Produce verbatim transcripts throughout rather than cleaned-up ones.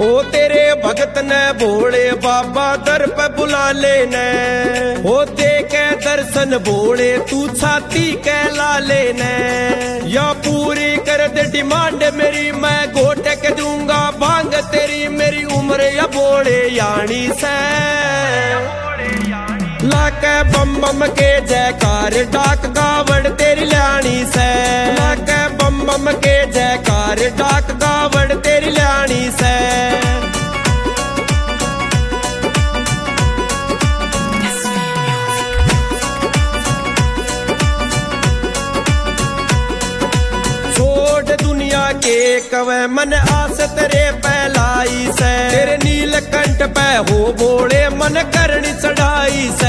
ओ तेरे भगत ने भोले बाबा दर पे बुला लेने, होते के दर्शन भोले तू छाती के ला लेने। या पूरी कर दे डिमांड मेरी, मैं घोट के दूंगा भांग तेरी, मेरी उम्र या भोले यानी से। लाके बम बम के जयकार डाक गावड़ तेरी लानी से, लाके बम बम के जयकार डाक गावड़ तेरी लानी से। छोड़ दुनिया के कवे मन आस तेरे पहलाई से, तेरे नीलकंठ पे हो बोले मन करनी चढ़ाई से।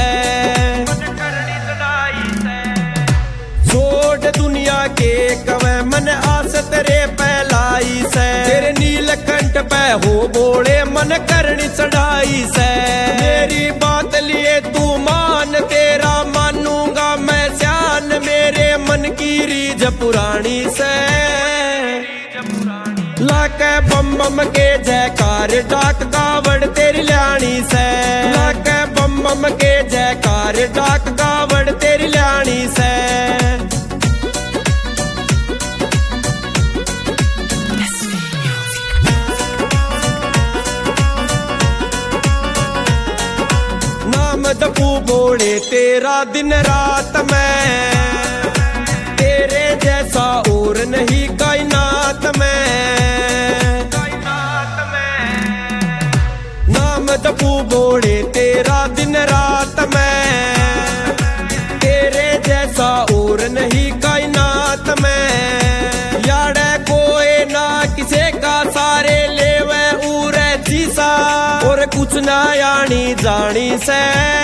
छोड़ दुनिया के कवे मन आस तेरे पहलाई से, तेरे नीलकंठ पे हो बोले मन करनी चढ़ाई से। मेरी बात लिए तू मान, तेरा मानूंगा मैं श्यान, मेरे मन की रीझ पुरानी से। लाके बम बम के जयकार डाक गावड़ तेरी लानी से, लाके बम बम के जयकार डाक गावड़ तेरी लानी से। नाम दपू बोले तेरा दिन रात में, तेरे जैसा और नहीं कायनात में। नाम दपू बोले तेरा दिन रात में, तेरे जैसा और नहीं कायनात में। याड़े कोई ना किसे का सारे लेवे उरे जीसा, और कुछ ना यानी जानी से।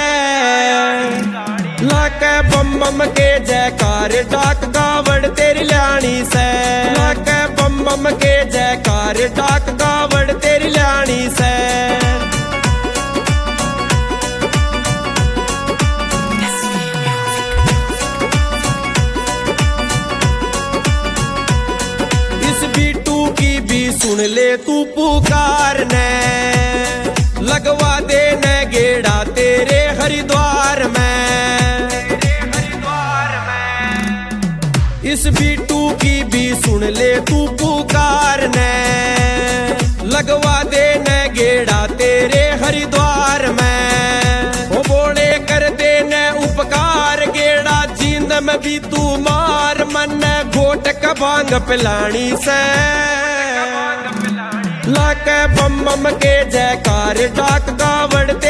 लाके बम बम के जयकार डाक गावड़ तेरी लानी से, लाके बम बम के जयकार डाक गावड़ तेरी लानी से। इस बीटू की भी सुन ले तू पुकार ने, लगवा देने गेड़ा तेरे हरिद्वार में। इस बीटू की भी सुन ले तू पुकार ने, लगवा देने गेड़ा तेरे हरिद्वार में। ओ बोले कर देने उपकार गेड़ा, जींद में भी तू मार मन घोट का भांग पिलानी से। लाके बम बम के जयकार डाक गावड़